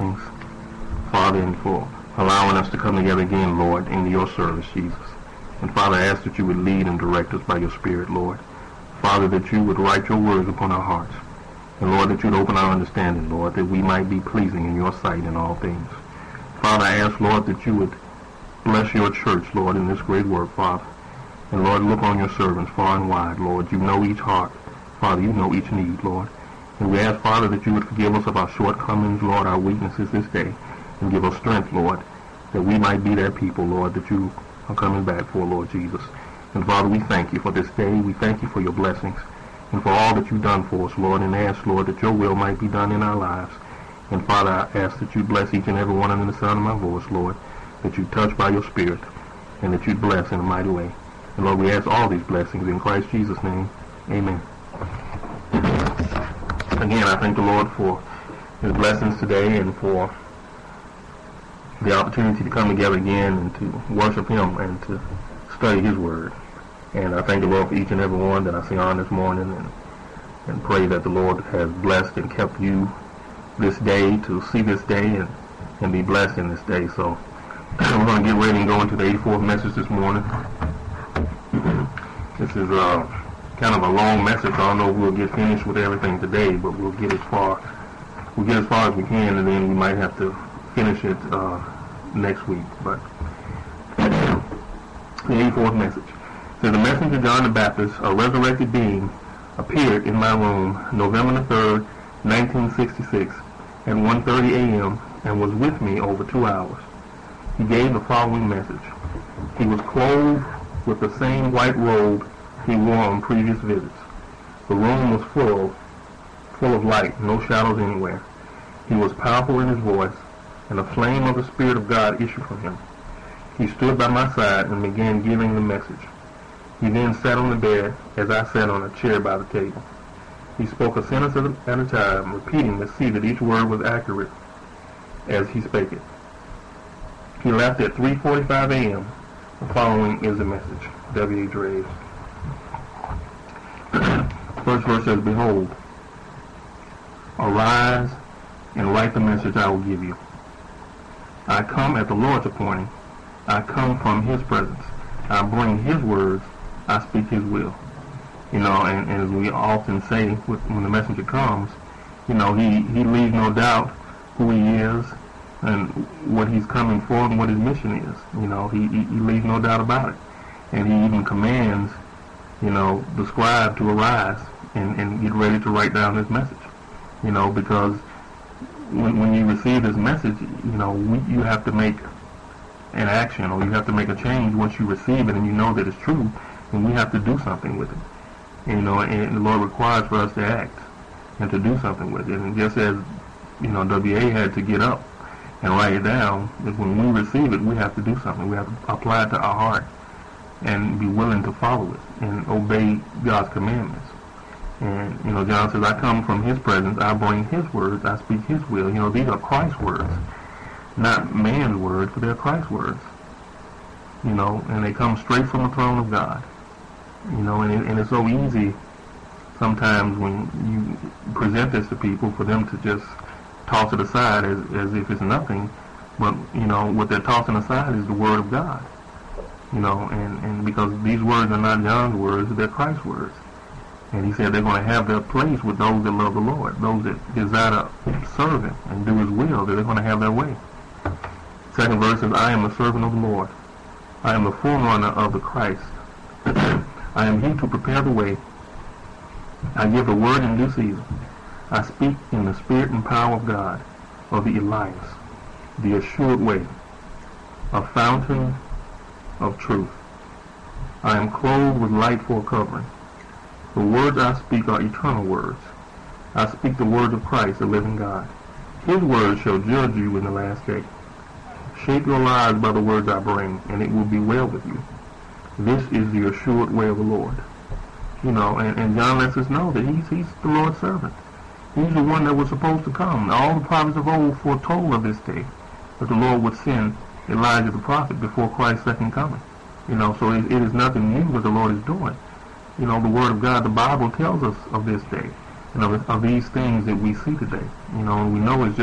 blessings, Father, and for allowing us to come together again, Lord, in your service, Jesus. And Father, I ask that you would lead and direct us by your Spirit, Lord. Father, that you would write your words upon our hearts. And Lord, that you would open our understanding, Lord, that we might be pleasing in your sight in all things. Father, I ask, Lord, that you would bless your church, Lord, in this great work, Father. And Lord, look on your servants far and wide, Lord. You know each heart. Father, you know each need, Lord. And we ask, Father, that you would forgive us of our shortcomings, Lord, our weaknesses this day. And give us strength, Lord, that we might be that people, Lord, that you are coming back for, Lord Jesus. And Father, we thank you for this day. We thank you for your blessings and for all that you've done for us, Lord. And ask, Lord, that your will might be done in our lives. And Father, I ask that you bless each and every one under the sound of my voice, Lord, that you touch by your Spirit, and that you bless in a mighty way. And Lord, we ask all these blessings in Christ Jesus' name. Amen. Again, I thank the Lord for his blessings today and for the opportunity to come together again and to worship him and to study his word. And I thank the Lord for each and every one that I see on this morning, and pray that the Lord has blessed and kept you this day to see this day and be blessed in this day. So we're going to get ready and go into the 84th message this morning. This is kind of a long message. I don't know if we'll get finished with everything today, but we'll get as far as we can, and then we might have to finish it next week. But the 84th message says, the messenger John the Baptist, a resurrected being, appeared in my room November the 3rd, 1966 at 1:30 a.m. and was with me over 2 hours. He gave the following message. He was clothed with the same white robe he wore on previous visits. The room was full of light, no shadows anywhere. He was powerful in his voice, and a flame of the Spirit of God issued from him. He stood by my side and began giving the message. He then sat on the bed as I sat on a chair by the table. He spoke a sentence at a time, repeating to see that each word was accurate as he spake it. He left at 3:45 a.m. The following is the message. W. H. Graves. First verse says, behold, arise and write the message I will give you. I come at the Lord's appointing. I come from his presence. I bring his words. I speak his will. You know, and as we often say when the messenger comes, you know, he leaves no doubt who he is and what he's coming for and what his mission is. You know, he leaves no doubt about it. And he even commands, you know, the scribe to arise and get ready to write down his message. You know, because when you receive this message, you know, you have to make an action, or you have to make a change once you receive it and you know that it's true, and we have to do something with it. You know, and the Lord requires for us to act and to do something with it. And just as, you know, W.A. had to get up and write it down, is when we receive it, we have to do something. We have to apply it to our heart and be willing to follow it and obey God's commandments. And, you know, John says, I come from his presence, I bring his words, I speak his will. You know, these are Christ's words, not man's words, but they're Christ's words. You know, and they come straight from the throne of God. You know, and it's so easy sometimes when you present this to people for them to just toss it aside as if it's nothing. But, you know, what they're tossing aside is the Word of God. You know, and because these words are not John's words, they're Christ's words. And he said they're going to have their place with those that love the Lord, those that desire to serve him and do his will, that they're going to have their way. Second verse says, I am the servant of the Lord. I am the forerunner of the Christ. I am he to prepare the way. I give the word in due season. I speak in the spirit and power of God, of the Elias, the assured way, a fountain of truth. I am clothed with light for a covering. The words I speak are eternal words. I speak the words of Christ, the living God. His words shall judge you in the last day. Shape your lives by the words I bring, and it will be well with you. This is the assured way of the Lord. You know, and John lets us know that he's the Lord's servant. He's the one that was supposed to come. All the prophets of old foretold of this day, that the Lord would send Elijah the prophet before Christ's second coming. You know, so it is nothing new what the Lord is doing. You know, the Word of God, the Bible tells us of this day, and of these things that we see today. You know, and we know it's just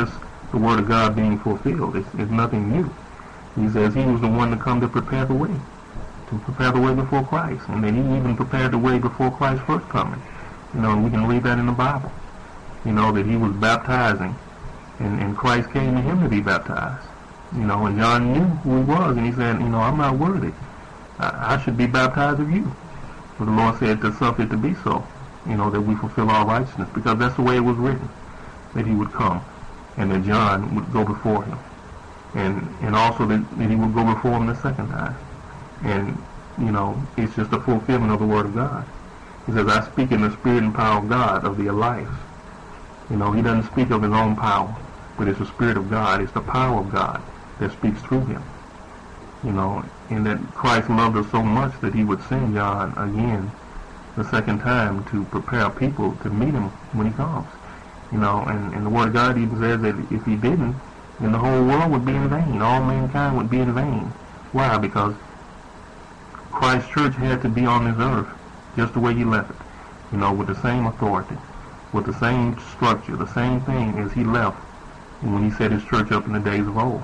the word of God being fulfilled. It's nothing new. He says he was the one to come to prepare the way before Christ, and that he even prepared the way before Christ's first coming. And we can read that in the Bible. That he was baptizing, and Christ came to him to be baptized. And John knew who he was, and he said, I'm not worthy. I should be baptized of you. But the Lord said to suffer it to be so, that we fulfill our righteousness, because that's the way it was written, that he would come, and that John would go before him, and also that he would go before him the second time. And, it's just a fulfillment of the Word of God. He says, I speak in the spirit and power of God, of the Elias. He doesn't speak of his own power, but it's the Spirit of God, it's the power of God that speaks through him. And that Christ loved us so much that he would send John again the second time to prepare people to meet him when he comes. And the Word of God even says that if he didn't, then the whole world would be in vain. All mankind would be in vain. Why? Because Christ's church had to be on this earth just the way he left it. With the same authority, with the same structure, the same thing as he left when he set his church up in the days of old.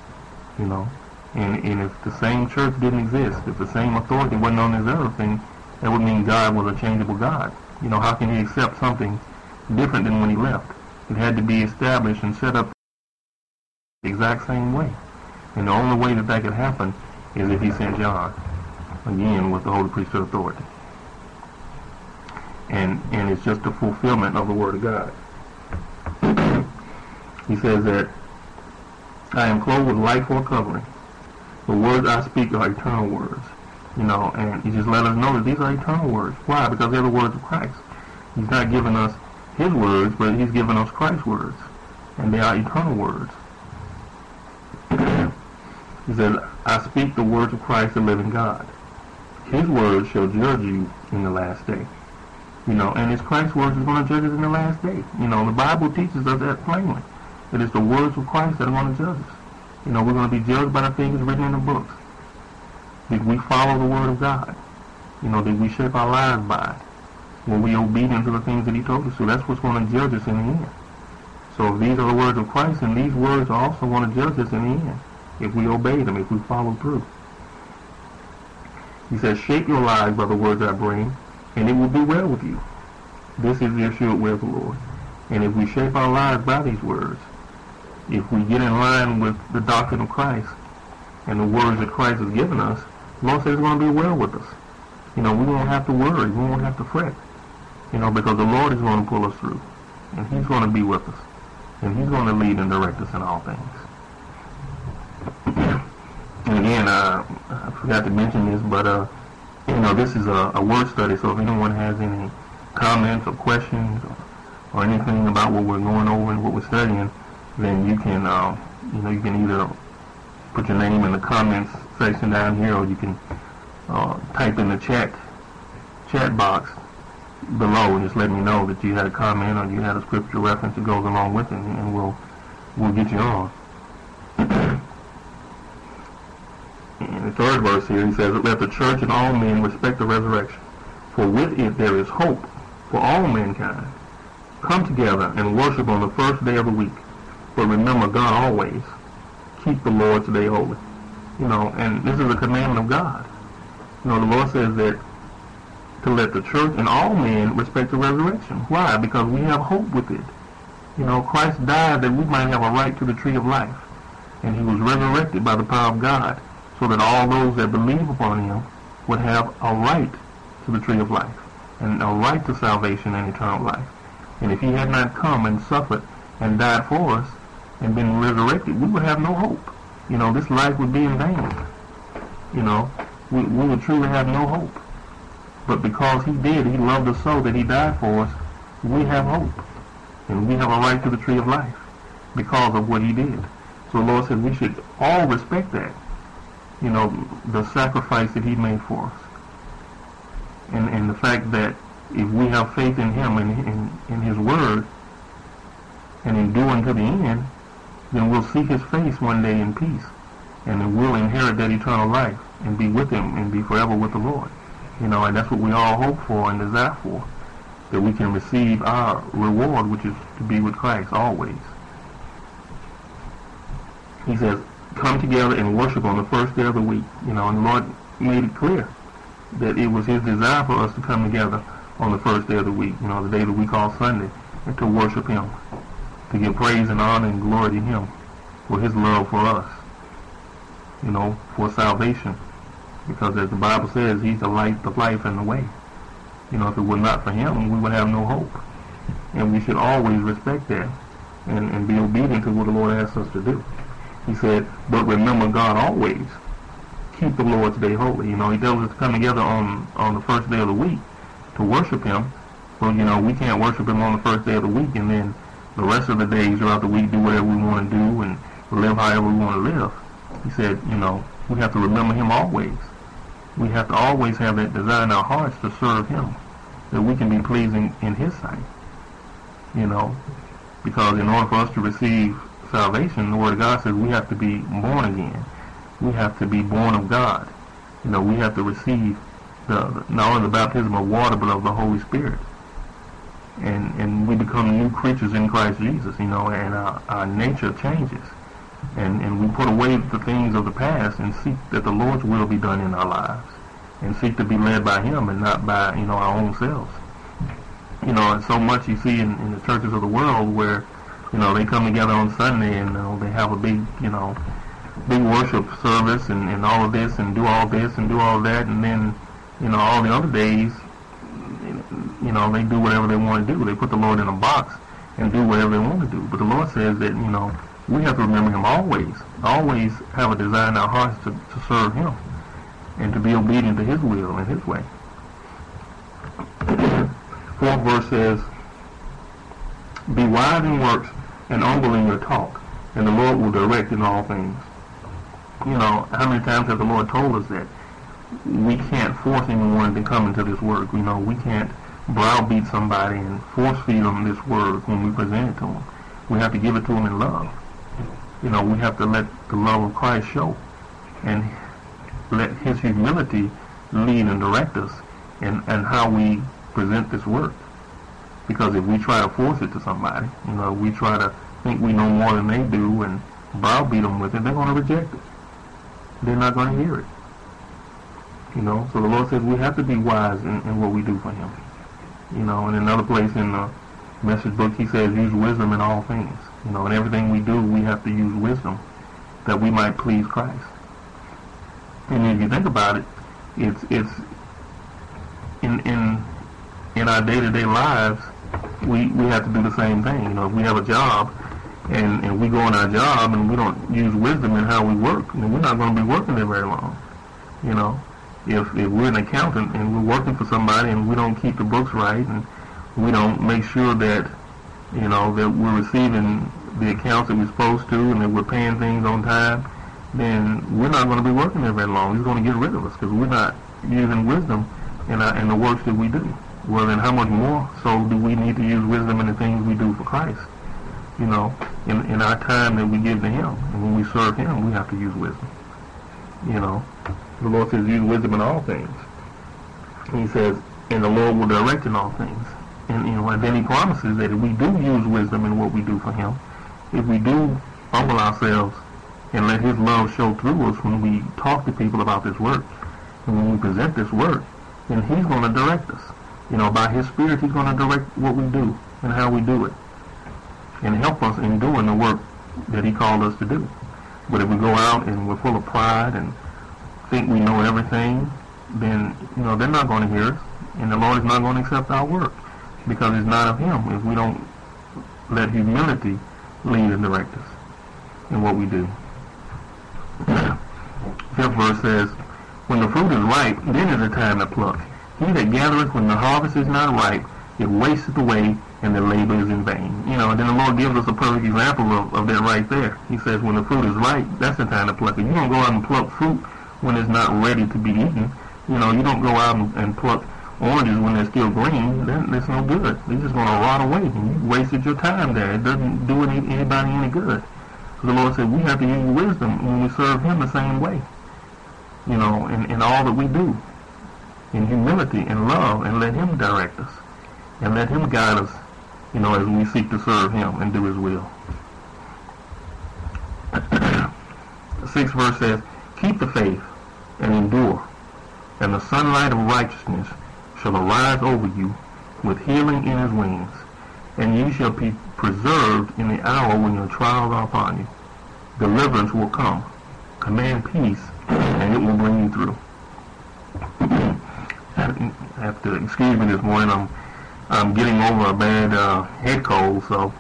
And if the same church didn't exist, if the same authority wasn't on this earth, then that would mean God was a changeable God. How can he accept something different than when he left? It had to be established and set up the exact same way. And the only way that could happen is if he sent John, again, with the Holy Priesthood authority. And it's just a fulfillment of the Word of God. He says that I am clothed with light for a covering. The words I speak are eternal words. And he just let us know that these are eternal words. Why? Because they're the words of Christ. He's not giving us his words, but he's giving us Christ's words. And they are eternal words. He says, I speak the words of Christ, the living God. His words shall judge you in the last day. And it's Christ's words that's going to judge us in the last day. The Bible teaches us that plainly. That it's the words of Christ that are going to judge us. We're going to be judged by the things written in the books. Did we follow the Word of God? Did we shape our lives by it? Were we obedient to the things that he told us to? That's what's going to judge us in the end. So if these are the words of Christ, and these words are also going to judge us in the end, if we obey them, if we follow through. He says, shape your lives by the words I bring, and it will be well with you. This is the assured way of the Lord. And if we shape our lives by these words, if we get in line with the doctrine of Christ and the words that Christ has given us, the Lord says it's going to be well with us. We won't have to worry. We won't have to fret. Because the Lord is going to pull us through. And he's going to be with us. And he's going to lead and direct us in all things. And again, I forgot to mention this, but, this is a word study, so if anyone has any comments or questions or anything about what we're going over and what we're studying, then you can, you can either put your name in the comments section down here, or you can type in the chat box below and just let me know that you had a comment or you had a scripture reference that goes along with it, and we'll get you on. In the third verse here, he says, let the church and all men respect the resurrection, for with it there is hope for all mankind. Come together and worship on the first day of the week, but remember God always. Keep the Lord's day holy. And this is a commandment of God. The Lord says that to let the church and all men respect the resurrection. Why? Because we have hope with it. Christ died that we might have a right to the tree of life. And he was resurrected by the power of God, so that all those that believe upon him would have a right to the tree of life, and a right to salvation and eternal life. And if he had not come and suffered and died for us and been resurrected, we would have no hope. This life would be in vain. We would truly have no hope. But because he did, he loved us so that he died for us, we have hope. And we have a right to the tree of life because of what he did. So the Lord said we should all respect that. The sacrifice that he made for us. And the fact that if we have faith in him and in his word and endure unto the end, then we'll see his face one day in peace. And then we'll inherit that eternal life and be with him and be forever with the Lord. And that's what we all hope for and desire for, that we can receive our reward, which is to be with Christ always. He says, come together and worship on the first day of the week. And the Lord made it clear that it was his desire for us to come together on the first day of the week, the day that we call Sunday, and to worship him, to give praise and honor and glory to him for his love for us, for salvation. Because as the Bible says, he's the light, the life, and the way. If it were not for him, we would have no hope. And we should always respect that and be obedient to what the Lord asks us to do. He said, but remember God always. Keep the Lord's day holy. He tells us to come together on the first day of the week to worship him. So, we can't worship him on the first day of the week and then the rest of the days throughout the week do whatever we want to do and live however we want to live. He said, we have to remember him always. We have to always have that desire in our hearts to serve him, that we can be pleasing in his sight. Because in order for us to receive salvation, the Word of God says we have to be born again. We have to be born of God. We have to receive not only the baptism of water, but of the Holy Spirit. And we become new creatures in Christ Jesus, and our nature changes. And we put away the things of the past and seek that the Lord's will be done in our lives. And seek to be led by him and not by, our own selves. And so much you see in the churches of the world where, they come together on Sunday and they have a big, big worship service and all of this and do all this and do all that, and then, all the other days, they do whatever they want to do. They put the Lord in a box and do whatever they want to do. But the Lord says that, we have to remember him always have a desire in our hearts to serve him and to be obedient to his will and his way. 4th verse says, be wise in works and humble in your talk, and the Lord will direct in all things. How many times has the Lord told us that we can't force anyone to come into this work? We can't browbeat somebody and force feed them this word when we present it to them. We have to give it to them in love. We have to let the love of Christ show and let his humility lead and direct us and how we present this work. Because if we try to force it to somebody, we try to think we know more than they do and browbeat them with it, they're going to reject it. They're not going to hear it. So the Lord says we have to be wise in what we do for him. In another place in the message book, he says use wisdom in all things. In everything we do, we have to use wisdom that we might please Christ. And if you think about it, it's in our day-to-day lives, we have to do the same thing. If we have a job and we go on our job and we don't use wisdom in how we work, then we're not going to be working there very long. If we're an accountant and we're working for somebody and we don't keep the books right and we don't make sure that that we're receiving the accounts that we're supposed to and that we're paying things on time, then we're not going to be working there very long. He's going to get rid of us because we're not using wisdom in the works that we do. Well, then how much more so do we need to use wisdom in the things we do for Christ? In our time that we give to him. And when we serve him, we have to use wisdom. The Lord says use wisdom in all things. He says, and the Lord will direct in all things. And then he promises that if we do use wisdom in what we do for him, if we do humble ourselves and let his love show through us when we talk to people about this work, and when we present this work, then he's going to direct us. By his Spirit, he's going to direct what we do and how we do it, and help us in doing the work that he called us to do. But if we go out and we're full of pride and think we know everything, then, they're not going to hear us, and the Lord is not going to accept our work, because it's not of him if we don't let humility lead and direct us in what we do. 5th verse says, when the fruit is ripe, then is the time to pluck. He that gathereth when the harvest is not ripe, it wasteth away, and the labor is in vain. And then the Lord gives us a perfect example of that right there. He says when the fruit is ripe, that's the time to pluck it. You don't go out and pluck fruit when it's not ready to be eaten. You don't go out and pluck oranges when they're still green. That's no good. They're just going to rot away, and you wasted your time there. It doesn't do anybody any good. So the Lord said we have to use wisdom when we serve him the same way. In all that we do. In humility and love, and let him direct us. And let him guide us, as we seek to serve him and do his will. 6th verse says, keep the faith and endure, and the sunlight of righteousness shall arise over you with healing in his wings, and ye shall be preserved in the hour when your trials are upon you. Deliverance will come. Command peace, and it will bring you through. I have to excuse me this morning. I'm getting over a bad head cold, so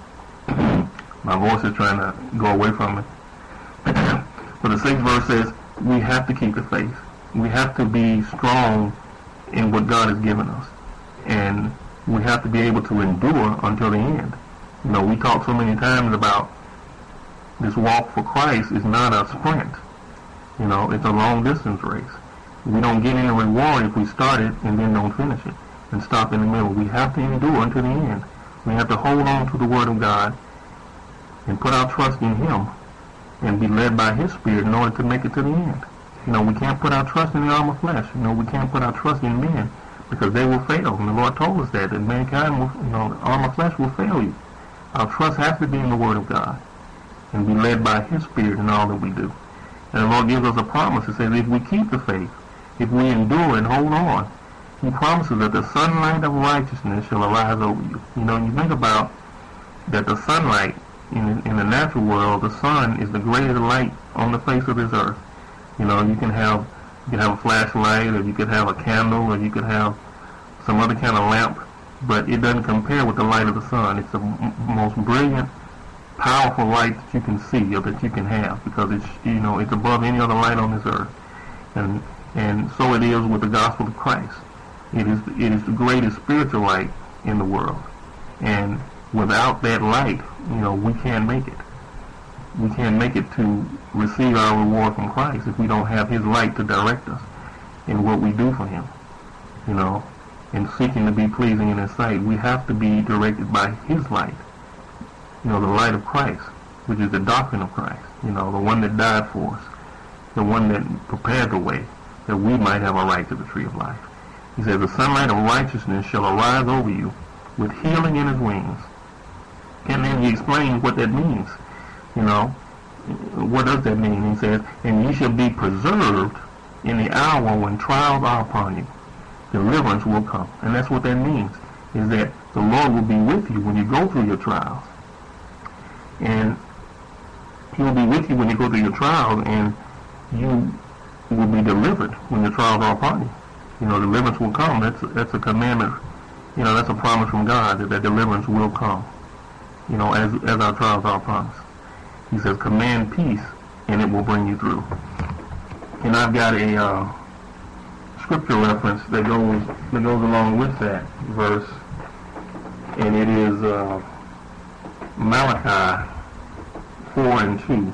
my voice is trying to go away from me. But the 6th verse says, we have to keep the faith. We have to be strong in what God has given us. And we have to be able to endure until the end. You know, we talk so many times about this walk for Christ is not a sprint. You know, it's a long distance race. We don't get any reward if we start it and then don't finish it and stop in the middle. We have to endure until the end. We have to hold on to the Word of God and put our trust in Him and be led by His Spirit in order to make it to the end. You know, we can't put our trust in the arm of flesh. You know, we can't put our trust in men because they will fail. And the Lord told us that mankind will, you know, the arm of flesh will fail you. Our trust has to be in the Word of God and be led by His Spirit in all that we do. And the Lord gives us a promise. He says, if we keep the faith, if we endure and hold on, He promises that the sunlight of righteousness shall arise over you. You know, you think about that the sunlight in the natural world, the sun is the greatest light on the face of this earth. You know, you can have a flashlight, or you could have a candle, or you could have some other kind of lamp, but it doesn't compare with the light of the sun. It's the most brilliant, powerful light that you can see or that you can have, because it's, you know, it's above any other light on this earth. And so it is with the gospel of Christ. It is the greatest spiritual light in the world. And without that light, you know, we can't make it. We can't make it to receive our reward from Christ if we don't have His light to direct us in what we do for Him. You know, in seeking to be pleasing in His sight, we have to be directed by His light. You know, the light of Christ, which is the doctrine of Christ. You know, the one that died for us, the one that prepared the way that we might have a right to the tree of life. He says, the sunlight of righteousness shall arise over you with healing in His wings. And then He explains what that means. You know, what does that mean? He says, and ye shall be preserved in the hour when trials are upon you. Deliverance will come. And that's what that means, is that the Lord will be with you when you go through your trials. And He will be with you when you go through your trials, and you will be delivered when your trials are upon you. You know, deliverance will come. That's a commandment. You know, that's a promise from God that deliverance will come. You know, as our trials are upon us. He says, command peace, and it will bring you through. And I've got a scripture reference that goes along with that verse, and it is Malachi 4:2.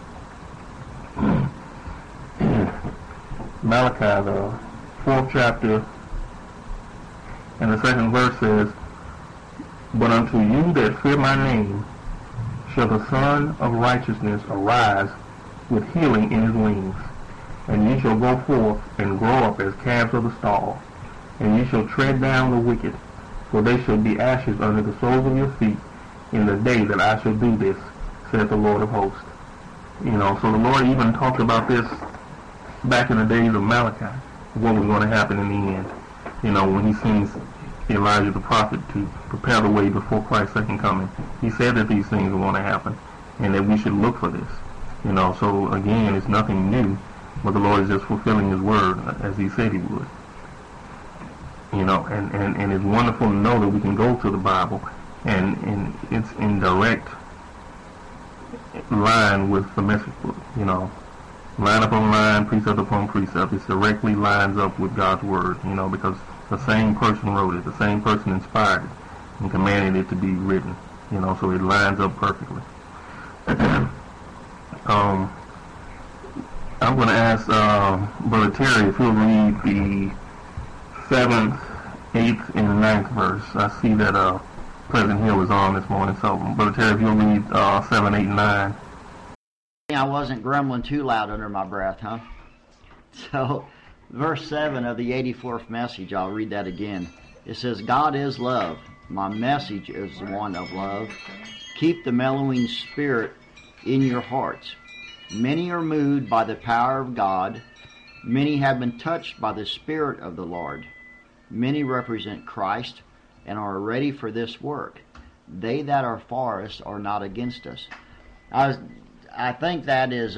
Malachi, the 4th chapter, and the 2nd verse says, but unto you that fear my name shall the Son of Righteousness arise with healing in His wings. And ye shall go forth and grow up as calves of the stall. And ye shall tread down the wicked, for they shall be ashes under the soles of your feet in the day that I shall do this, saith the Lord of hosts. You know, so the Lord even talked about this back in the days of Malachi, what was going to happen in the end. You know, when He sends Elijah the prophet to prepare the way before Christ's second coming. He said that these things are going to happen and that we should look for this. You know, so again, it's nothing new, but the Lord is just fulfilling His word as He said He would. You know, and it's wonderful to know that we can go to the Bible and it's in direct line with the message book, you know. Line upon line, precept upon precept. It directly lines up with God's word, you know, because the same person wrote it, the same person inspired it and commanded it to be written, you know, so it lines up perfectly. I'm going to ask Brother Terry if he'll read the 7th, 8th, and 9th verse. I see that President Hill is on this morning, so Brother Terry, if you'll read 7, 8, and 9. I wasn't grumbling too loud under my breath, huh? So, verse 7 of the 84th message, I'll read that again. It says, God is love. My message is one of love. Keep the mellowing spirit in your hearts. Many are moved by the power of God. Many have been touched by the Spirit of the Lord. Many represent Christ and are ready for this work. They that are for us are not against us. I think that is,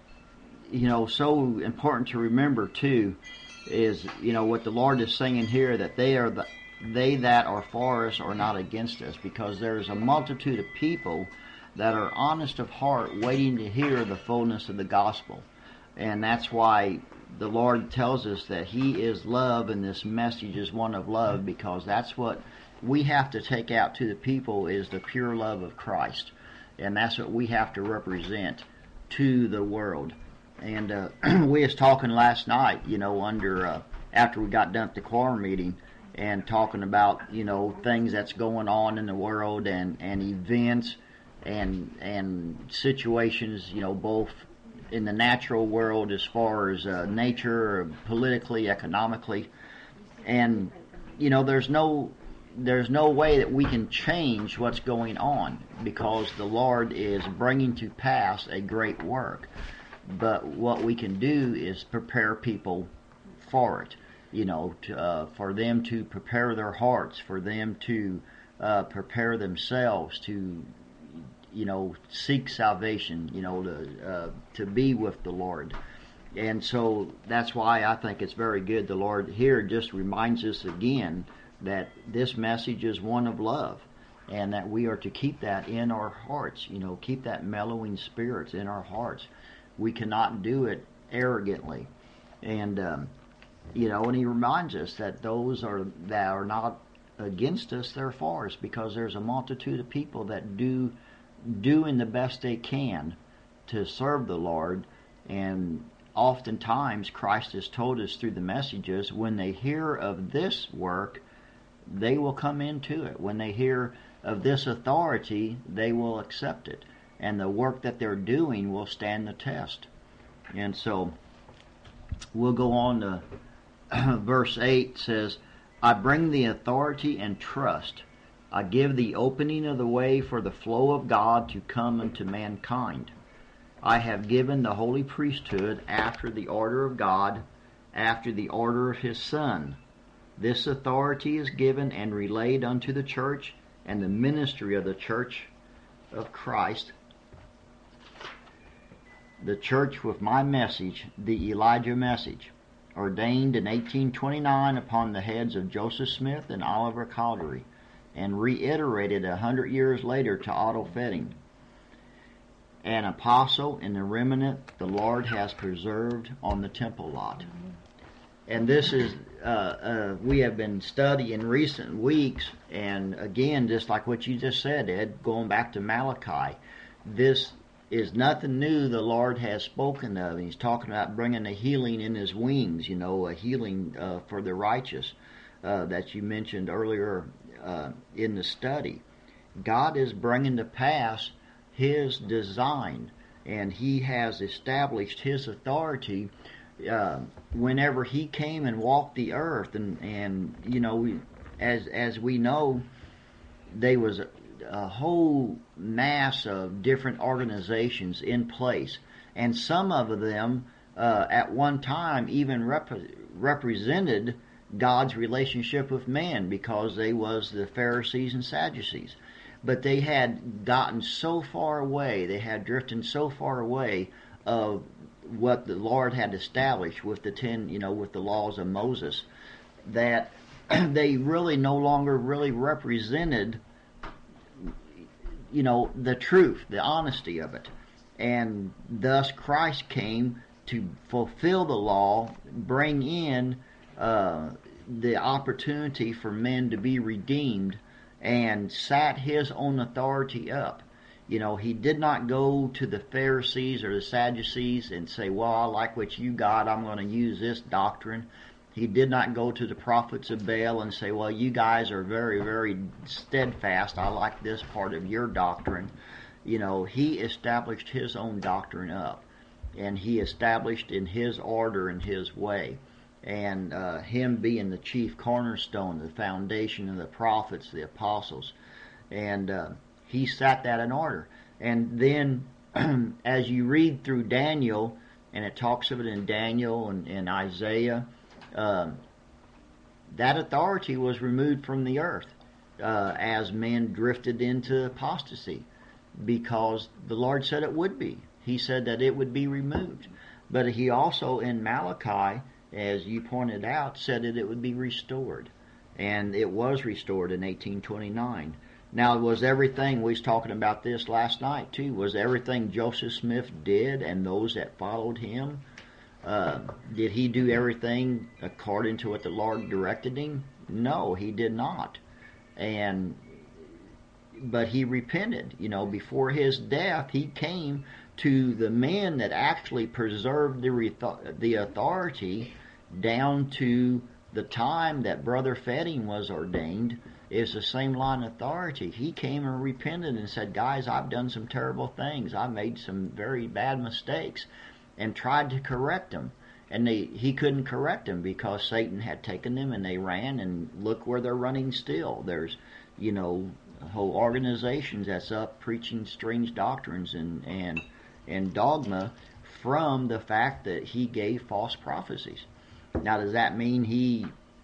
so important to remember too, is, what the Lord is saying here, that they that are for us are not against us, because there's a multitude of people that are honest of heart waiting to hear the fullness of the gospel. And that's why the Lord tells us that He is love, and this message is one of love, because that's what we have to take out to the people, is the pure love of Christ. And that's what we have to represent to the world. And we was talking last night, after we got done at the choir meeting, and talking about, things that's going on in the world, and events and situations, both in the natural world as far as nature, politically, economically. And, there's no way that we can change what's going on, because the Lord is bringing to pass a great work. But what we can do is prepare people for it, for them to prepare their hearts, for them to prepare themselves to, seek salvation, to be with the Lord. And so that's why I think it's very good. The Lord here just reminds us again that this message is one of love, and that we are to keep that in our hearts, keep that mellowing spirits in our hearts. We cannot do it arrogantly. And, and He reminds us that those that are not against us, they're for us, because there's a multitude of people that doing the best they can to serve the Lord. And oftentimes Christ has told us through the messages, when they hear of this work, they will come into it. When they hear of this authority, they will accept it. And the work that they're doing will stand the test. And so we'll go on to verse 8 says, I bring the authority and trust. I give the opening of the way for the flow of God to come unto mankind. I have given the holy priesthood after the order of God, after the order of His Son. This authority is given and relayed unto the church, and the ministry of the church of Christ, the church with my message, the Elijah message, ordained in 1829 upon the heads of Joseph Smith and Oliver Cowdery, and reiterated 100 years later to Otto Fetting. An apostle in the remnant the Lord has preserved on the temple lot. And this is, we have been studying recent weeks, and again, just like what you just said, Ed, going back to Malachi, this is nothing new the Lord has spoken of. He's talking about bringing a healing in His wings, a healing for the righteous that you mentioned earlier in the study. God is bringing to pass His design, and He has established His authority whenever He came and walked the earth. And as we know, there was a whole mass of different organizations in place, and some of them at one time even represented God's relationship with man, because they was the Pharisees and Sadducees. But they had gotten so far away, they had drifted so far away of what the Lord had established with with the laws of Moses, that they really no longer really represented the truth, the honesty of it. And thus Christ came to fulfill the law, bring in the opportunity for men to be redeemed, and sat His own authority up. He did not go to the Pharisees or the Sadducees and say, well, I like what you got, I'm going to use this doctrine. He did not go to the prophets of Baal and say, well, you guys are very, very steadfast, I like this part of your doctrine. He established His own doctrine up, and He established in His order and His way. And Him being the chief cornerstone, the foundation of the prophets, the apostles. And He set that in order. And then as you read through Daniel, and it talks of it in Daniel and Isaiah, that authority was removed from the earth as men drifted into apostasy, because the Lord said it would be. He said that it would be removed. But he also, in Malachi, as you pointed out, said that it would be restored. And it was restored in 1829. Now, was everything, we was talking about this last night too, was everything Joseph Smith did and those that followed him, did he do everything according to what the Lord directed him? No, he did not. But he repented. Before his death, he came to the men that actually preserved the authority down to the time that Brother Fetting was ordained. Is the same line of authority. He came and repented and said, guys, I've done some terrible things. I've made some very bad mistakes, and tried to correct them. And he couldn't correct them because Satan had taken them and they ran, and look where they're running still. There's, whole organizations that's up preaching strange doctrines and dogma from the fact that he gave false prophecies. Now, does that mean he,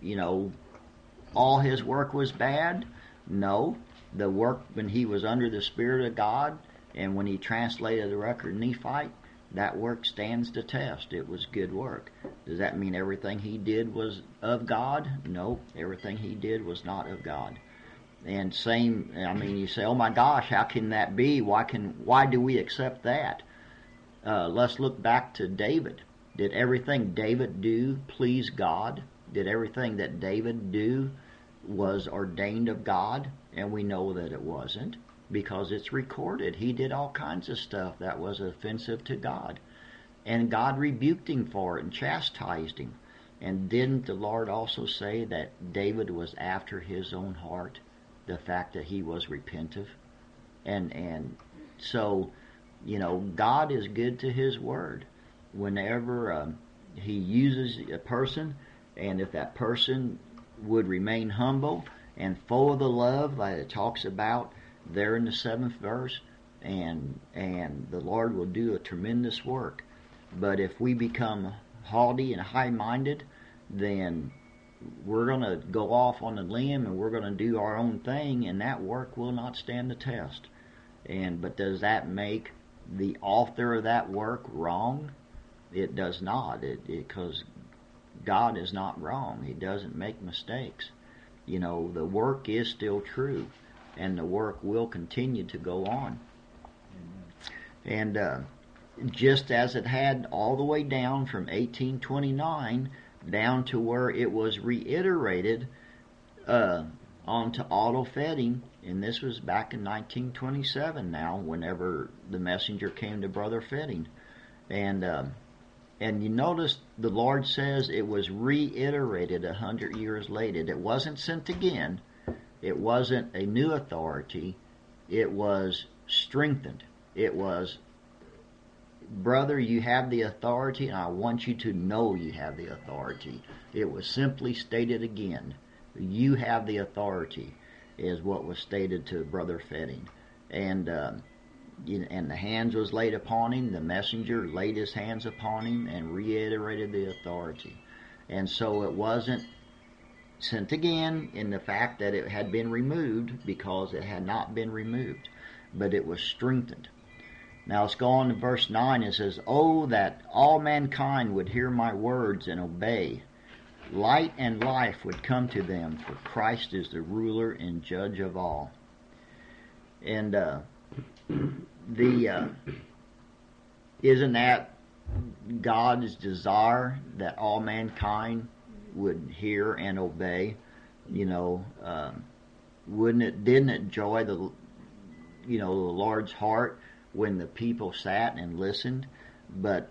all his work was bad? No. The work when he was under the Spirit of God and when he translated the record of Nephite, that work stands the test. It was good work. Does that mean everything he did was of God? No. Everything he did was not of God. And you say, oh my gosh, how can that be? Why do we accept that? Let's look back to David. Did everything David do please God? Did everything that David do was ordained of God? And we know that it wasn't, because it's recorded. He did all kinds of stuff that was offensive to God. And God rebuked him for it and chastised him. And didn't the Lord also say that David was after his own heart? The fact that he was repentive. And so, God is good to his word. Whenever he uses a person, and if that person would remain humble and full of the love that it talks about there in the 7th verse, and the Lord will do a tremendous work. But if we become haughty and high-minded, then we're going to go off on a limb and we're going to do our own thing, and that work will not stand the test. But does that make the author of that work wrong? It does not, because God is not wrong. He doesn't make mistakes. The work is still true, and the work will continue to go on. And just as it had all the way down from 1829 down to where it was reiterated onto Otto Fetting, and this was back in 1927 now, whenever the messenger came to Brother Fetting. And you notice the Lord says it was reiterated 100 years later. It wasn't sent again. It wasn't a new authority. It was strengthened. It was, brother, you have the authority, and I want you to know you have the authority. It was simply stated again. You have the authority, is what was stated to Brother Fetting. And the hands was laid upon him. The messenger laid his hands upon him and reiterated the authority. And so it wasn't sent again in the fact that it had been removed, because it had not been removed, but it was strengthened. Now let's go on to verse 9. It says, "Oh, that all mankind would hear my words and obey. Light and life would come to them, for Christ is the ruler and judge of all." And isn't that God's desire, that all mankind would hear and obey? Didn't it joy the Lord's heart when the people sat and listened? But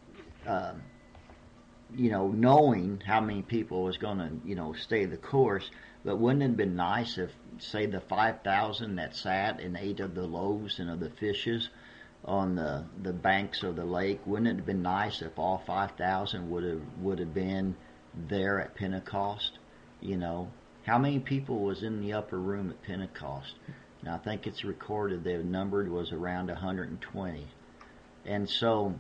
knowing how many people was going to stay the course. But wouldn't it have been nice if, say, the 5,000 that sat and ate of the loaves and of the fishes on the banks of the lake, wouldn't it have been nice if all 5,000 would have been there at Pentecost? How many people was in the upper room at Pentecost? Now I think it's recorded the numbered was around 120. And so,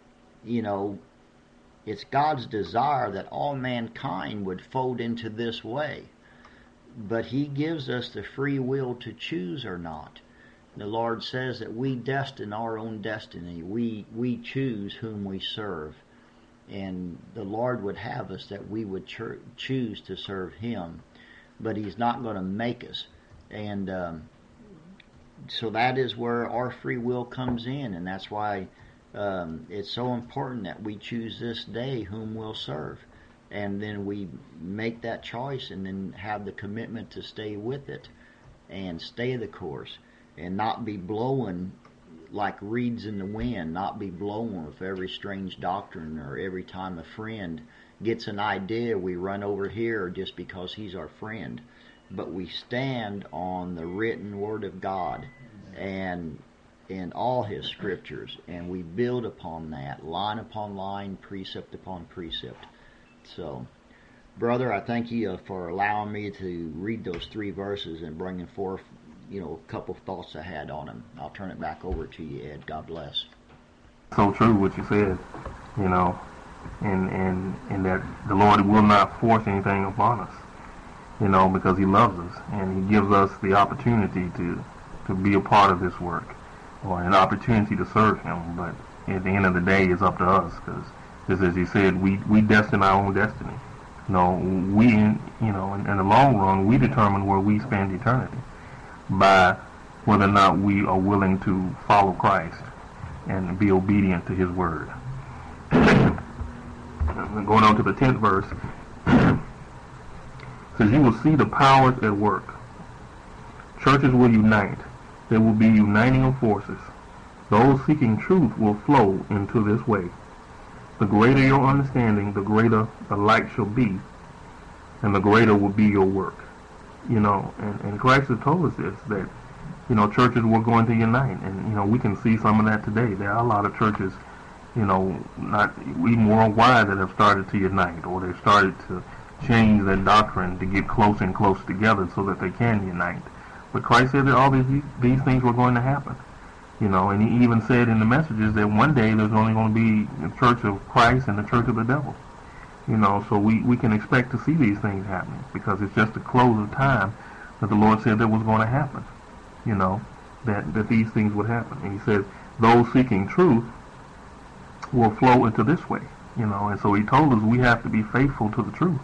it's God's desire that all mankind would fold into this way. But He gives us the free will to choose or not. The Lord says that we destine our own destiny. We choose whom we serve. And the Lord would have us that we would choose to serve Him. But He's not going to make us. And so that is where our free will comes in. And that's why it's so important that we choose this day whom we'll serve. And then we make that choice and then have the commitment to stay with it and stay the course and not be blowing like reeds in the wind, not be blown with every strange doctrine, or every time a friend gets an idea we run over here just because he's our friend. But we stand on the written Word of God and in all His Scriptures, and we build upon that, line upon line, precept upon precept. So, brother, I thank you for allowing me to read those 3 verses and bringing forth, a couple thoughts I had on them. I'll turn it back over to you, Ed. God bless. So true what you said, and that the Lord will not force anything upon us, because He loves us and He gives us the opportunity to be a part of this work, or an opportunity to serve Him. But at the end of the day, it's up to us, because just as He said, we destine our own destiny. We, in the long run, we determine where we spend eternity by whether or not we are willing to follow Christ and be obedient to His word. Going on to the 10th verse, it says, "You will see the powers at work. Churches will unite. There will be uniting of forces. Those seeking truth will flow into this way. The greater your understanding, the greater the light shall be, and the greater will be your work." And Christ has told us this, that, churches were going to unite. And, we can see some of that today. There are a lot of churches, not even worldwide, that have started to unite, or they've started to change their doctrine to get closer and closer together so that they can unite. But Christ said that all these things were going to happen. And He even said in the messages that one day there's only going to be the church of Christ and the church of the devil. So we can expect to see these things happening, because it's just the close of time that the Lord said that was going to happen, that these things would happen. And He says those seeking truth will flow into this way, and so He told us we have to be faithful to the truth,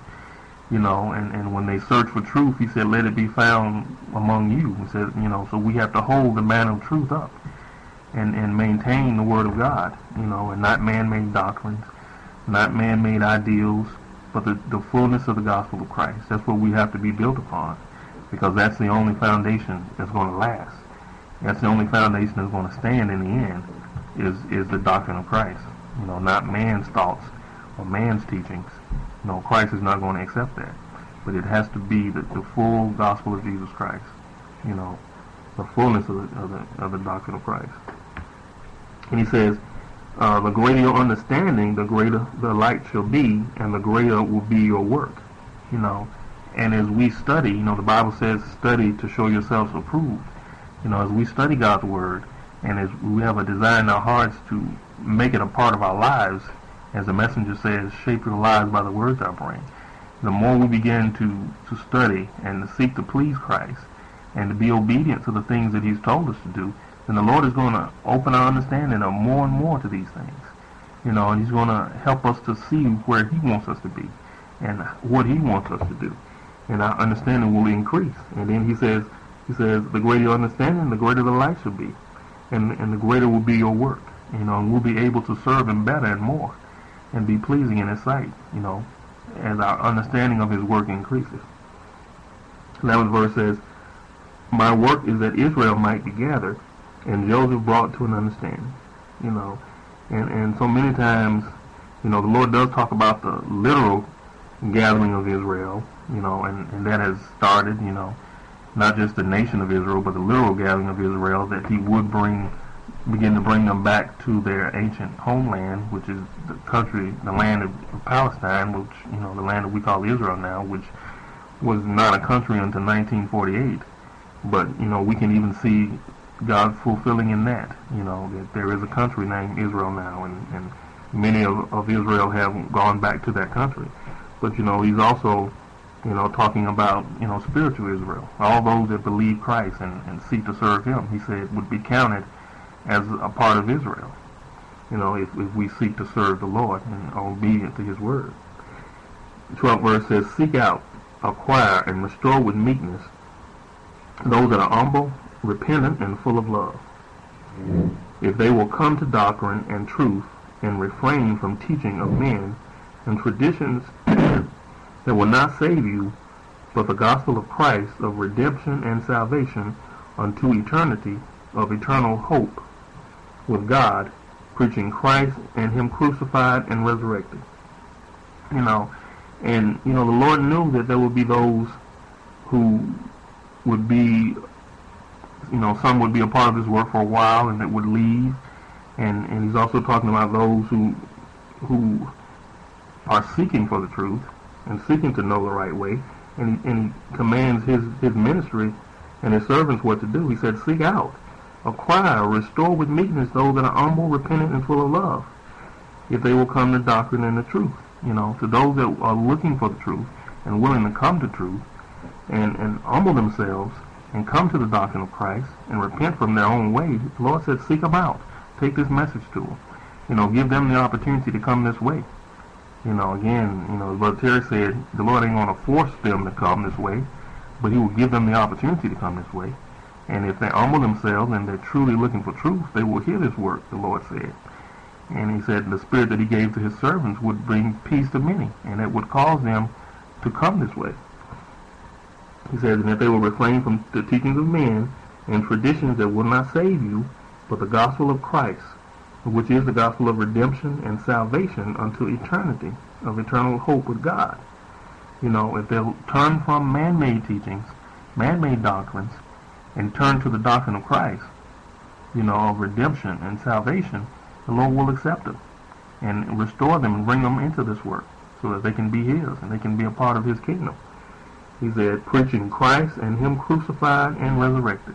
and when they search for truth, He said, let it be found among you. He said, so we have to hold the banner of truth up and maintain the Word of God, and not man-made doctrines, not man-made ideals, but the fullness of the gospel of Christ. That's what we have to be built upon, because that's the only foundation that's going to last. That's the only foundation that's going to stand in the end, is the doctrine of Christ. Not man's thoughts or man's teachings. Christ is not going to accept that. But it has to be the full gospel of Jesus Christ. The fullness of the doctrine of Christ. And He says, the greater your understanding, the greater the light shall be, and the greater will be your work. And as we study, the Bible says, study to show yourselves approved. As we study God's Word, and as we have a desire in our hearts to make it a part of our lives, as the messenger says, shape your lives by the words I bring. The more we begin to study and to seek to please Christ and to be obedient to the things that He's told us to do, then the Lord is going to open our understanding of more and more to these things. And He's going to help us to see where He wants us to be and what He wants us to do. And our understanding will increase. And then He says, the greater your understanding, the greater the light shall be. And the greater will be your work. And we'll be able to serve Him better and more and be pleasing in His sight, as our understanding of His work increases. 11th verse says, "My work is that Israel might be gathered, and Joseph brought to an understanding." And so many times, the Lord does talk about the literal gathering of Israel, and that has started, not just the nation of Israel, but the literal gathering of Israel, that He would begin to bring them back to their ancient homeland, which is the country, the land of Palestine, which, the land that we call Israel now, which was not a country until 1948. But, we can even see God's fulfilling in that, that there is a country named Israel now, and many of Israel have gone back to that country. But, he's also, talking about, spiritual Israel. All those that believe Christ and seek to serve him, he said, would be counted as a part of Israel, if we seek to serve the Lord and are obedient to his word. The 12th verse says, seek out, acquire, and restore with meekness those that are humble, repentant, and full of love. If they will come to doctrine and truth and refrain from teaching of men and traditions that will not save you, but the gospel of Christ of redemption and salvation unto eternity, of eternal hope with God, preaching Christ and him crucified and resurrected. And the Lord knew that there would be those who would be, some would be a part of his work for a while and that would leave. And he's also talking about those who are seeking for the truth and seeking to know the right way. And he commands his ministry and his servants what to do. He said, seek out, acquire, restore with meekness those that are humble, repentant, and full of love, if they will come to doctrine and the truth. To those that are looking for the truth and willing to come to truth and humble themselves and come to the doctrine of Christ and repent from their own ways, the Lord said, seek them out. Take this message to them. Give them the opportunity to come this way. Again, Brother Terry said, the Lord ain't going to force them to come this way, but he will give them the opportunity to come this way. And if they humble themselves and they're truly looking for truth, they will hear this word, the Lord said. And he said the spirit that he gave to his servants would bring peace to many, and it would cause them to come this way. He said, and if they will refrain from the teachings of men and traditions that will not save you, but the gospel of Christ, which is the gospel of redemption and salvation unto eternity, of eternal hope with God. If they'll turn from man-made teachings, man-made doctrines, and turn to the doctrine of Christ, of redemption and salvation, the Lord will accept them and restore them and bring them into this work so that they can be his and they can be a part of his kingdom. He said, preaching Christ and him crucified and resurrected,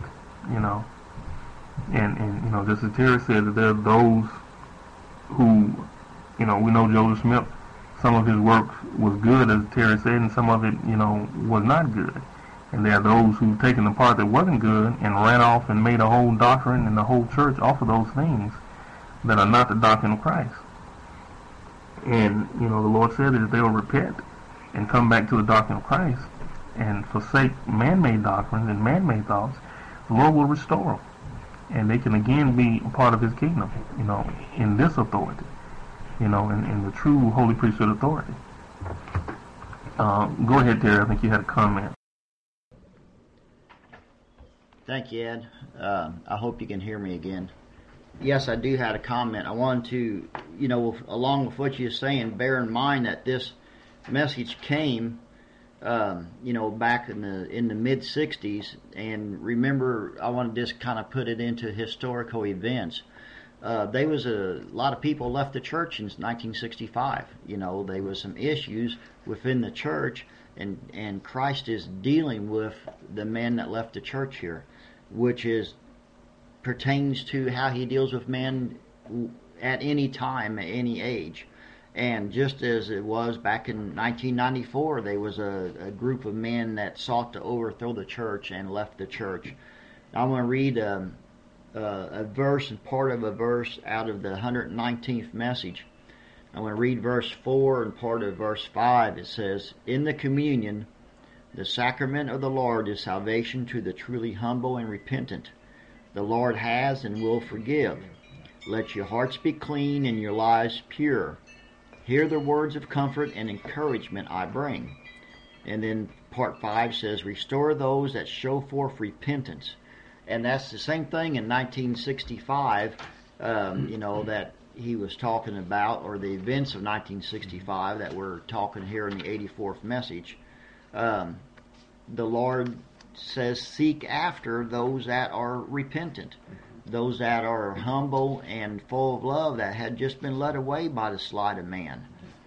And just as Terry said, that there are those who, we know Joseph Smith, some of his work was good, as Terry said, and some of it, was not good. And there are those who've taken the part that wasn't good and ran off and made a whole doctrine and the whole church off of those things that are not the doctrine of Christ. And, the Lord said that if they will repent and come back to the doctrine of Christ and forsake man-made doctrines and man-made thoughts, the Lord will restore them. And they can again be a part of his kingdom, in this authority, in the true holy priesthood authority. Go ahead, Terry. I think you had a comment. Thank you, Ed. I hope you can hear me again. Yes, I do have a comment. I wanted to, along with what you're saying, bear in mind that this message came, back in the mid '60s, and remember, I want to just kind of put it into historical events. There was a lot of people left the church in 1965. There was some issues within the church, and Christ is dealing with the men that left the church here, which pertains to how he deals with men at any time, at any age. And just as it was back in 1994, there was a group of men that sought to overthrow the church and left the church. I'm going to read a verse and part of a verse out of the 119th message. I'm going to read verse 4 and part of verse 5. It says, in the communion, the sacrament of the Lord is salvation to the truly humble and repentant. The Lord has and will forgive. Let your hearts be clean and your lives pure. Hear the words of comfort and encouragement I bring. And then part 5 says, restore those that show forth repentance. And that's the same thing in 1965, that he was talking about, or the events of 1965 that we're talking here in the 84th message. The Lord says, seek after those that are repentant, those that are humble and full of love, that had just been led away by the sleight of man.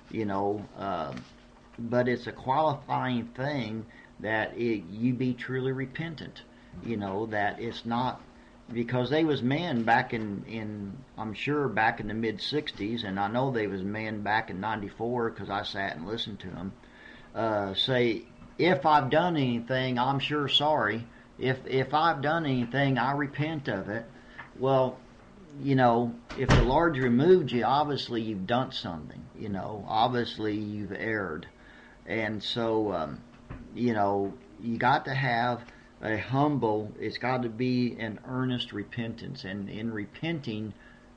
But it's a qualifying thing that you be truly repentant. That it's not, because they was men back in I'm sure back in the mid 60s, and I know they was men back in 94 because I sat and listened to them say, if I've done anything, I'm sure sorry. If I've done anything, I repent of it. Well, you know, if the Lord's removed you, obviously you've done something. You know, obviously you've erred, and so you know, you got to have a humble, it's got to be an earnest repentance, and in repenting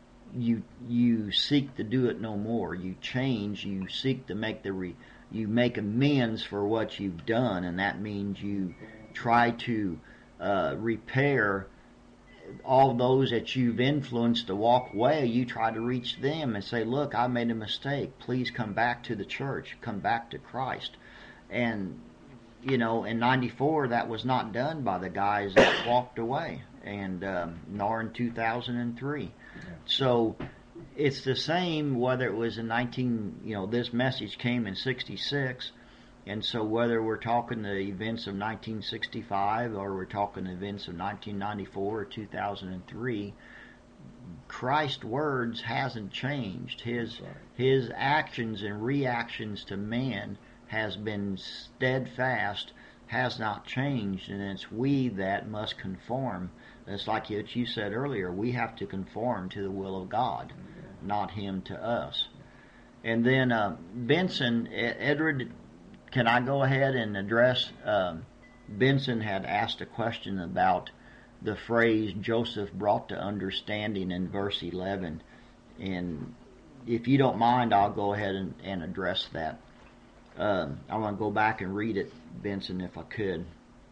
you seek to do it no more. You change, you seek to make you make amends for what you've done, and that means you try to repair all those that you've influenced to walk away. You try to reach them and say, look, I made a mistake, please come back to the church, come back to Christ. And you know, in 94, that was not done by the guys that walked away, and nor in 2003. So it's the same whether it was in this message came in 66, and so whether we're talking the events of 1965 or we're talking the events of 1994 or 2003, Christ's words hasn't changed. His actions and reactions to man has been steadfast, has not changed, and it's we that must conform. It's like you said earlier, we have to conform to the will of God, not Him to us. And then Benson, Edward, can I go ahead and address, Benson had asked a question about the phrase Joseph brought to understanding in verse 11, and if you don't mind, I'll go ahead and address that. I want to go back and read it, Benson, if I could.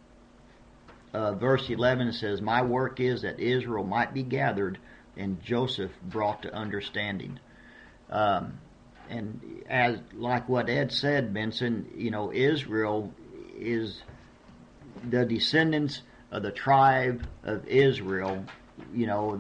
Verse 11 says, my work is that Israel might be gathered and Joseph brought to understanding. And as like what Ed said, Benson, you know, Israel is the descendants of the tribe of Israel, you know,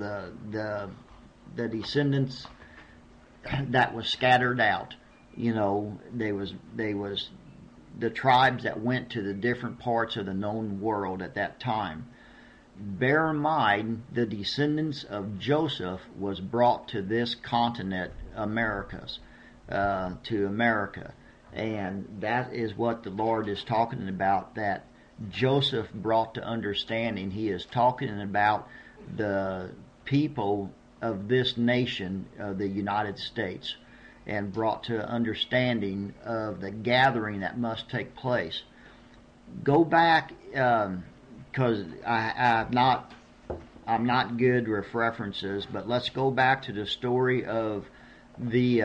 the descendants that was scattered out. You know, they was the tribes that went to the different parts of the known world at that time. Bear in mind, the descendants of Joseph was brought to this continent, Americas, to America, and that is what the Lord is talking about. That Joseph brought to understanding. He is talking about the people of this nation, the United States, and brought to understanding of the gathering that must take place. Go back, because I'm not good with references, but let's go back to the story of the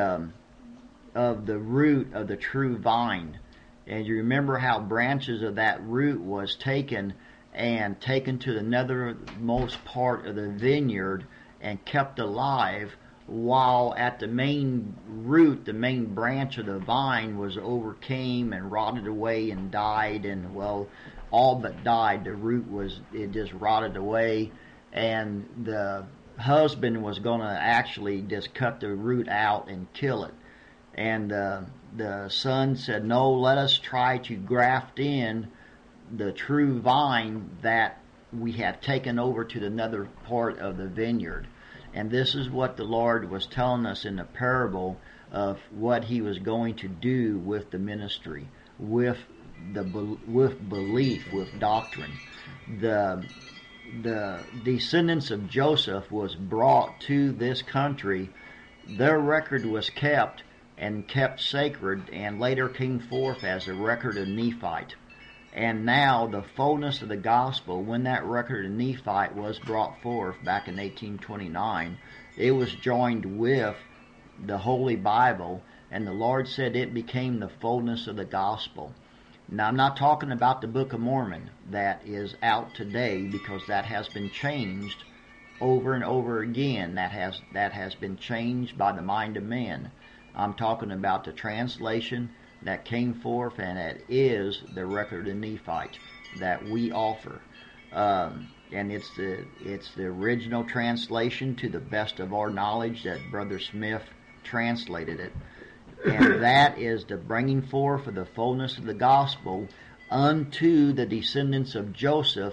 root of the true vine. And you remember how branches of that root was taken to the nethermost part of the vineyard and kept alive, while at the main root, the main branch of the vine was overcame and rotted away and died, and well, all but died. The root it just rotted away, and the husband was going to actually just cut the root out and kill it. And the son said, no, let us try to graft in the true vine that we have taken over to the nether part of the vineyard. And this is what the Lord was telling us in the parable of what He was going to do with the ministry, with belief, with doctrine. The descendants of Joseph was brought to this country. Their record was kept and kept sacred, and later came forth as a record of Nephite. And now the fullness of the gospel, when that record of Nephite was brought forth back in 1829, it was joined with the Holy Bible, and the Lord said it became the fullness of the gospel. Now, I'm not talking about the Book of Mormon that is out today, because that has been changed over and over again. That has been changed by the mind of men. I'm talking about the translation that came forth, and it is the record of Nephite that we offer, and it's the original translation to the best of our knowledge that Brother Smith translated it, and that is the bringing forth of the fullness of the gospel unto the descendants of Joseph,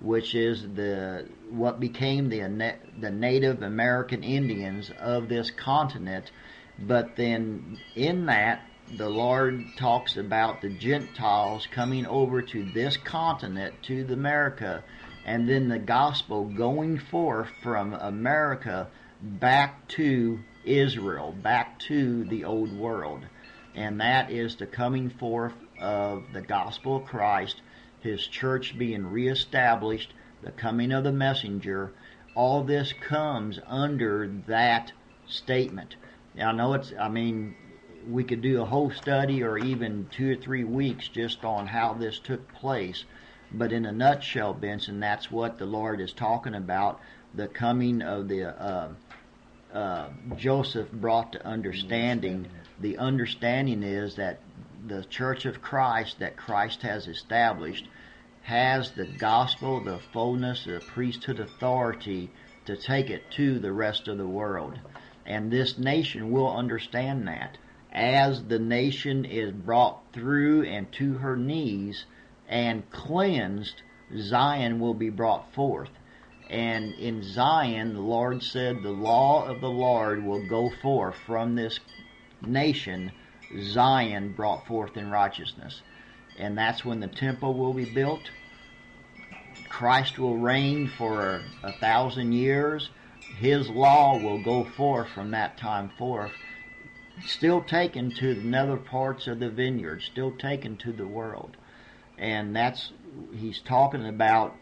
which is what became the Native American Indians of this continent. But then in that, the Lord talks about the Gentiles coming over to this continent, to America, and then the gospel going forth from America back to Israel, back to the old world. And that is the coming forth of the gospel of Christ, His church being reestablished, the coming of the messenger. All this comes under that statement. Now, I know we could do a whole study or even 2 or 3 weeks just on how this took place. But in a nutshell, Benson, that's what the Lord is talking about. The coming of the Joseph brought to understanding. The understanding is that the church of Christ that Christ has established has the gospel, the fullness, the priesthood authority to take it to the rest of the world. And this nation will understand that. As the nation is brought through and to her knees and cleansed, Zion will be brought forth. And in Zion, the Lord said, the law of the Lord will go forth from this nation, Zion brought forth in righteousness. And that's when the temple will be built. Christ will reign for 1,000 years. His law will go forth from that time forth, still taken to the nether parts of the vineyard, still taken to the world. And he's talking about,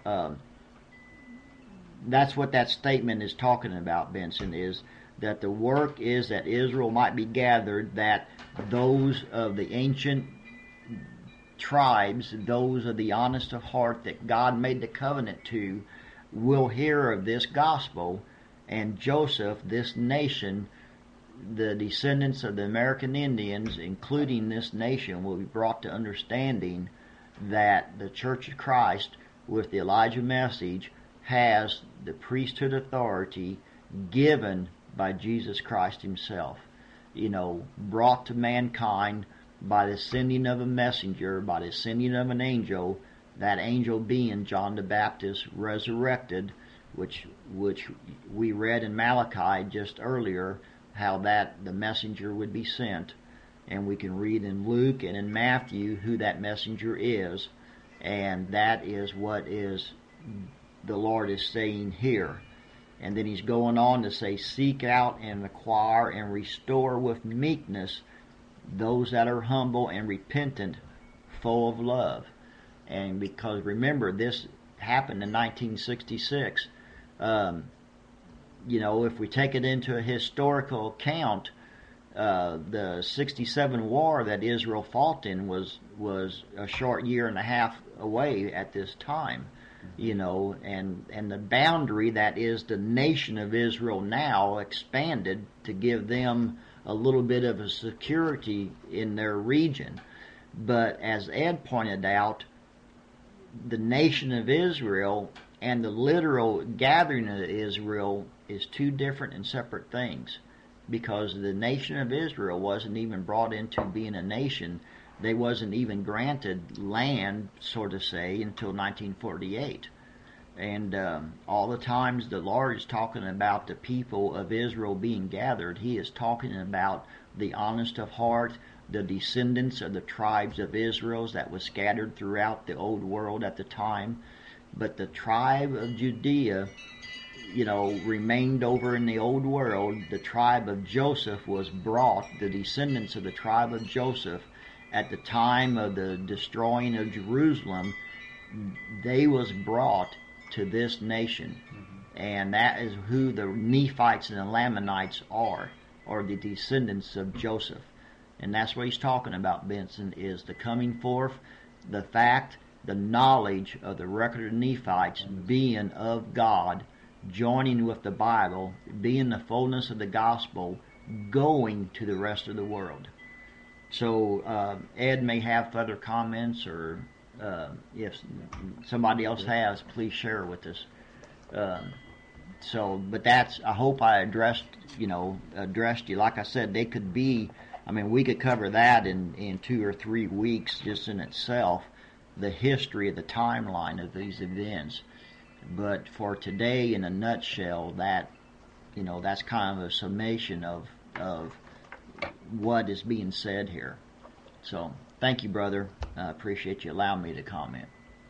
that's what that statement is talking about, Benson, is that the work is that Israel might be gathered, that those of the ancient tribes, those of the honest of heart that God made the covenant to, will hear of this gospel, and Joseph, this nation, the descendants of the American Indians, including this nation, will be brought to understanding that the Church of Christ, with the Elijah message, has the priesthood authority given by Jesus Christ Himself. Brought to mankind by the sending of a messenger, by the sending of an angel, that angel being John the Baptist resurrected, which we read in Malachi just earlier, how that the messenger would be sent. And we can read in Luke and in Matthew who that messenger is, and that is what the Lord is saying here. And then He's going on to say, seek out and acquire and restore with meekness those that are humble and repentant, full of love. And because remember, this happened in 1966. If we take it into a historical account, the 67 war that Israel fought in was a short year and a half away at this time. And the boundary that is the nation of Israel now expanded to give them a little bit of a security in their region. But as Ed pointed out, the nation of Israel and the literal gathering of Israel is two different and separate things, because the nation of Israel wasn't even brought into being a nation. They wasn't even granted land, so to say, until 1948. And all the times the Lord is talking about the people of Israel being gathered, He is talking about the honest of heart, the descendants of the tribes of Israel that was scattered throughout the old world at the time. But the tribe of Judea, remained over in the old world. The tribe of Joseph was brought, the descendants of the tribe of Joseph, at the time of the destroying of Jerusalem, they was brought to this nation. And that is who the Nephites and the Lamanites are, or the descendants of Joseph. And that's what he's talking about, Benson, is the coming forth, the fact, the knowledge of the record of Nephites being of God, joining with the Bible, being the fullness of the gospel, going to the rest of the world. So Ed may have further comments, or if somebody else has, please share with us. But I hope I addressed you. Like I said, they could be, we could cover that in 2 or 3 weeks just in itself, the history of the timeline of these events. But for today, in a nutshell, that's kind of a summation of what is being said here. So, thank you, brother. I appreciate you allowing me to comment.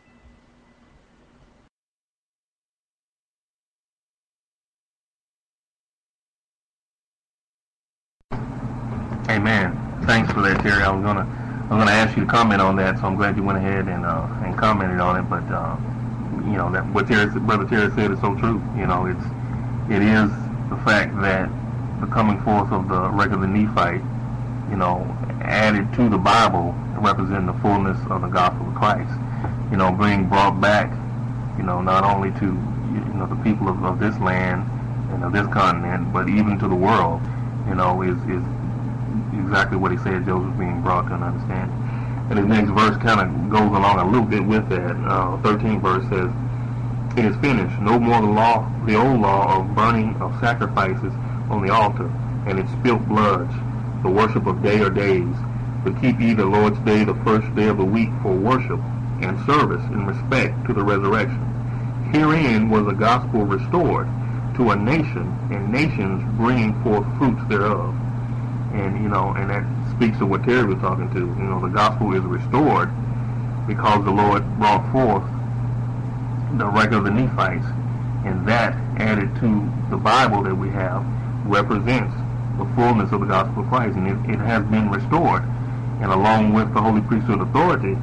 Amen. Thanks for that, Terry. I was gonna ask you to comment on that, so I'm glad you went ahead and commented on it. But that what Brother Terry said is so true. It is the fact that the coming forth of the record of the Nephite, added to the Bible, representing the fullness of the gospel of Christ. Being brought back, not only to the people of this land and of this continent, but even to the world. Is exactly what he said Joseph being brought to an understanding. And his next verse kind of goes along a little bit with that. 13th verse says, "It is finished. No more the old law of burning of sacrifices on the altar, and its spilt blood, the worship of day or days. But keep ye the Lord's day, the first day of the week, for worship and service in respect to the resurrection. Herein was the gospel restored to a nation, and nations bringing forth fruits thereof." And that speaks to what Terry was talking to. The gospel is restored because the Lord brought forth the record of the Nephites, and that added to the Bible that we have represents the fullness of the gospel of Christ, and it has been restored. And along with the Holy Priesthood authority,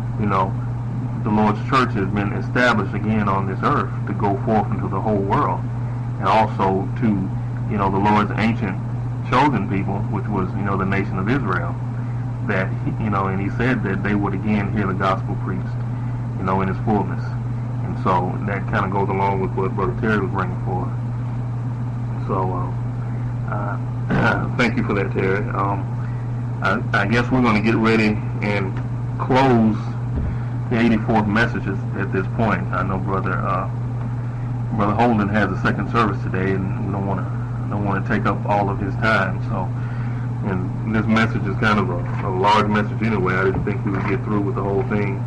the Lord's church has been established again on this earth to go forth into the whole world, and also to the Lord's ancient chosen people, which was the nation of Israel, that and he said that they would again hear the gospel preached in its fullness. And so that kind of goes along with what Brother Terry was bringing forth. So thank you for that, Terry. I guess we're going to get ready and close the 84th messages at this point. I know Brother Holden has a second service today, and we don't want to take up all of his time. So, and this message is kind of a large message anyway. I didn't think we would get through with the whole thing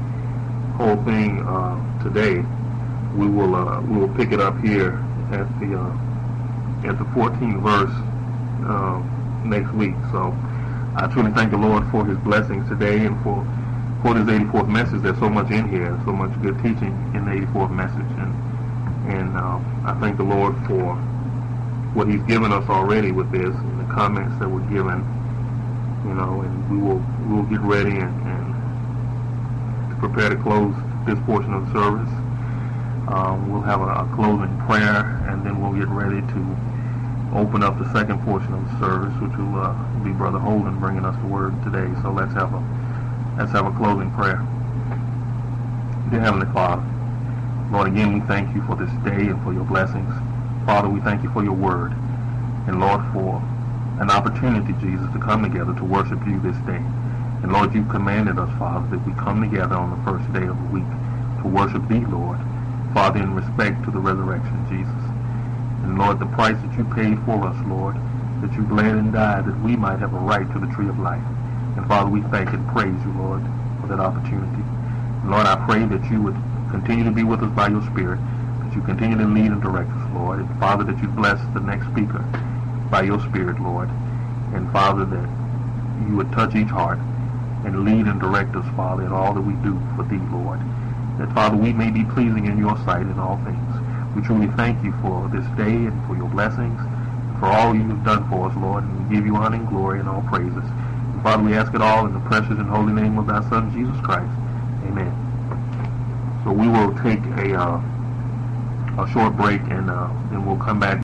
today. We will pick it up here at the 14th verse next week. So I truly thank the Lord for His blessings today, and for this 84th message. There's so much in here, so much good teaching in the 84th message, and I thank the Lord for what He's given us already with this, and the comments that were given, and we will get ready and to prepare to close this portion of the service. We'll have a closing prayer, and then we'll get ready to open up the second portion of the service, which will be Brother Holden bringing us the word today. So let's have a closing prayer. Dear Heavenly Father, Lord, again we thank you for this day and for your blessings. Father, we thank you for your word, and Lord, for an opportunity, Jesus, to come together to worship you this day. And Lord, you commanded us, Father, that we come together on the first day of the week to worship thee, Lord, Father, in respect to the resurrection, Jesus. And Lord, the price that you paid for us, Lord, that you bled and died that we might have a right to the tree of life. And Father, we thank and praise you, Lord, for that opportunity. And Lord, I pray that you would continue to be with us by your Spirit, that you continue to lead and direct us, Lord. And Father, that you bless the next speaker by your Spirit, Lord. And Father, that you would touch each heart and lead and direct us, Father, in all that we do for thee, Lord. That, Father, we may be pleasing in your sight in all things. We truly thank you for this day and for your blessings, and for all you have done for us, Lord. And we give you honor and glory and all praises. And Father, we ask it all in the precious and holy name of thy Son, Jesus Christ. Amen. So we will take a short break, and then we'll come back.